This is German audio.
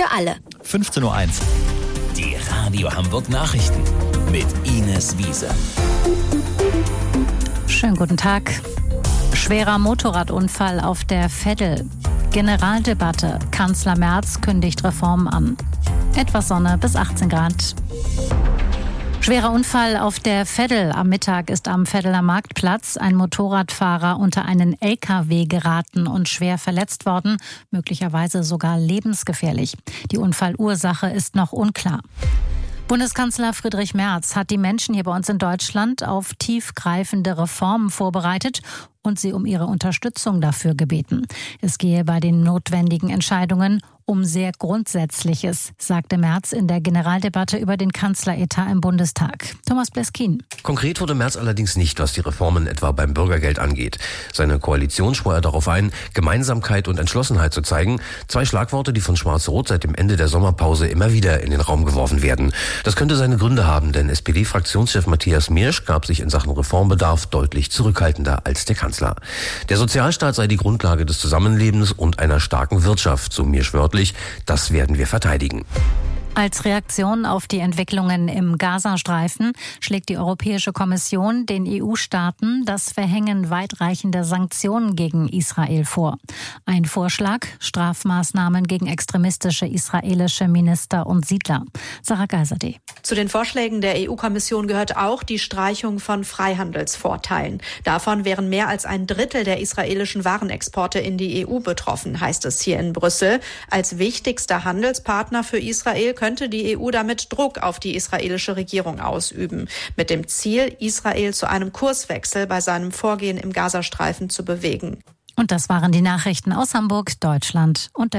für alle. 15.01 Uhr. Die Radio Hamburg Nachrichten mit Ines Wiese. Schönen guten Tag. Schwerer Motorradunfall auf der Veddel. Generaldebatte. Kanzler Merz kündigt Reformen an. Etwas Sonne bis 18 Grad. Schwerer Unfall auf der Veddel. Am Mittag ist am Veddeler Marktplatz ein Motorradfahrer unter einen LKW geraten und schwer verletzt worden, möglicherweise sogar lebensgefährlich. Die Unfallursache ist noch unklar. Bundeskanzler Friedrich Merz hat die Menschen hier bei uns in Deutschland auf tiefgreifende Reformen vorbereitet und sie um ihre Unterstützung dafür gebeten. Es gehe bei den notwendigen Entscheidungen um sehr Grundsätzliches, sagte Merz in der Generaldebatte über den Kanzleretat im Bundestag. Thomas Bleskin. Konkret wurde Merz allerdings nicht, was die Reformen etwa beim Bürgergeld angeht. Seine Koalition schwor er darauf ein, Gemeinsamkeit und Entschlossenheit zu zeigen. 2 Schlagworte, die von Schwarz-Rot seit dem Ende der Sommerpause immer wieder in den Raum geworfen werden. Das könnte seine Gründe haben, denn SPD-Fraktionschef Matthias Miersch gab sich in Sachen Reformbedarf deutlich zurückhaltender als der Kanzler. Der Sozialstaat sei die Grundlage des Zusammenlebens und einer starken Wirtschaft, so Miersch wörtlich. Das werden wir verteidigen. Als Reaktion auf die Entwicklungen im Gazastreifen schlägt die Europäische Kommission den EU-Staaten das Verhängen weitreichender Sanktionen gegen Israel vor. Ein Vorschlag: Strafmaßnahmen gegen extremistische israelische Minister und Siedler. Sarah Geiserde. Zu den Vorschlägen der EU-Kommission gehört auch die Streichung von Freihandelsvorteilen. Davon wären mehr als 1/3 der israelischen Warenexporte in die EU betroffen, heißt es hier in Brüssel. Als wichtigster Handelspartner für Israel könnte die EU damit Druck auf die israelische Regierung ausüben, mit dem Ziel, Israel zu einem Kurswechsel bei seinem Vorgehen im Gazastreifen zu bewegen. Und das waren die Nachrichten aus Hamburg, Deutschland und der